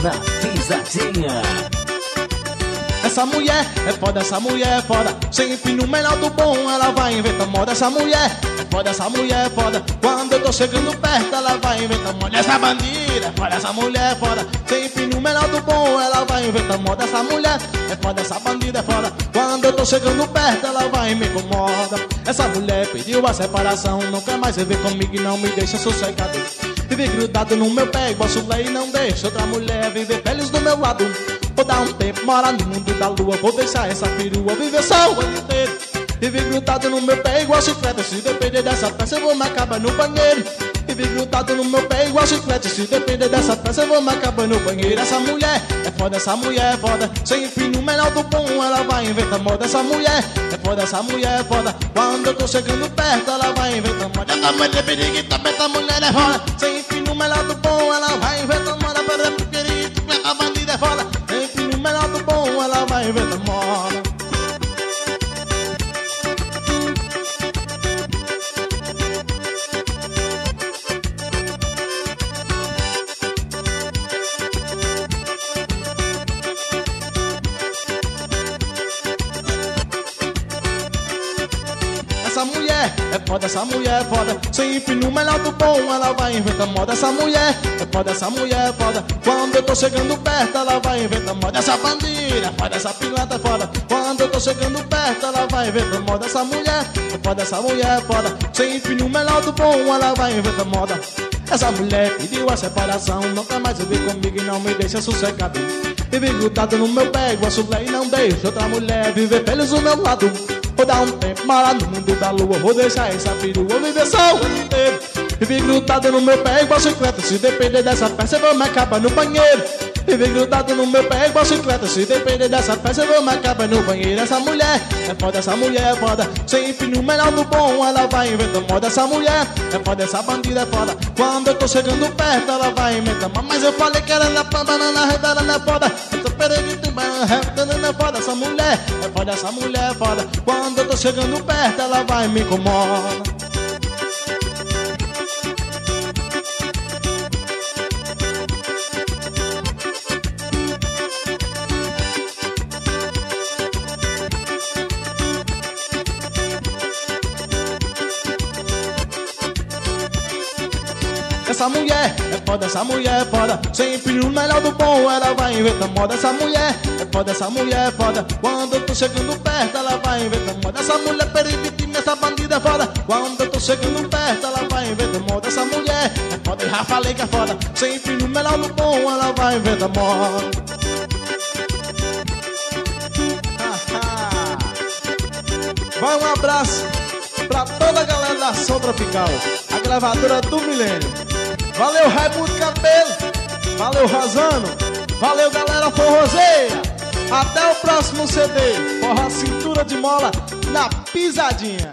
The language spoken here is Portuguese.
na pisadinha. Essa mulher é foda, essa mulher é foda. Sempre no melhor do bom ela vai inventar moda. Essa mulher é foda, essa mulher é foda. Quando eu tô chegando perto ela vai inventar moda. Essa bandida é foda, essa mulher é foda. Sempre no melhor do bom ela vai inventar moda. Essa mulher é foda, essa bandida é foda. Quando eu tô chegando perto ela vai me incomoda. Essa mulher pediu a separação. Não quer mais viver comigo e não me deixa sossegado. Vive grudado no meu pé igual chulé e não deixa outra mulher viver feliz do meu lado. Vou dar um tempo, morar no mundo da lua. Vou deixar essa perua viver só o ano inteiro. Vive grudado no meu pé igual chiclete. Se depender dessa peça eu vou me acabar no banheiro. Vive grudado no meu pé igual chiclete. Se depender dessa peça eu vou me acabar no banheiro. Essa mulher é foda, essa mulher é foda. Sempre no melhor do bom ela vai inventar moda. Essa mulher é foda, essa mulher é foda. Quando eu tô chegando perto ela vai inventar moda. Essa mulher é foda. Sempre no melhor do bom ela vai inventar moda. A bandida é foda. Sempre no melhor do bom ela vai inventar moda. Essa mulher é foda, essa mulher é foda. Sempre no melhor do bom ela vai inventar moda. Essa mulher é foda, essa mulher é foda. Quando eu tô chegando perto ela vai inventar moda. Essa bandida é foda, essa pilantra é foda. Quando eu tô chegando perto ela vai inventar moda. Essa mulher é foda, essa mulher é foda. Sempre no melhor do bom ela vai inventar moda. Essa mulher pediu a separação. Nunca mais vive comigo e não me deixa sossegado. Vive grudado no meu pé igual chulé e não deixa outra mulher viver feliz do meu lado. Vou dar um tempo, morar no mundo da lua. Vou deixar essa perua viver só o ano inteiro. Vive grudado no meu pé igual chiclete. Se depender dessa peça eu vou me acabar no banheiro. Vive grudado no meu pé igual chiclete. Se depender dessa peça eu vou me acabar no banheiro. Essa mulher é foda, essa mulher é foda. Sempre no melhor do bom ela vai inventar moda. Essa mulher é foda, essa bandida é foda. Quando eu tô chegando perto ela vai inventar moda. Mas eu falei que era na redada na foda. Eu tô peregrito, na foda. Essa mulher é foda, essa mulher é foda. Quando eu tô chegando perto ela vai me incomodar. Essa mulher é foda, essa mulher é foda. Sempre no melhor do bom ela vai inventar moda. Essa mulher é foda, essa mulher é foda. Quando eu tô chegando perto ela vai inventar moda. Essa mulher perivitina, essa bandida é foda. Quando eu tô chegando perto ela vai inventar moda. Essa mulher é foda, já falei que é foda. Sempre no melhor do bom ela vai inventar moda. Vai um abraço pra toda a galera da Som Tropical, a gravadora do milênio. Valeu, Raimundo Cabelo. Valeu, Rosano. Valeu, galera forrozeira. Até o próximo CD. Forró Cintura de Mola na Pisadinha.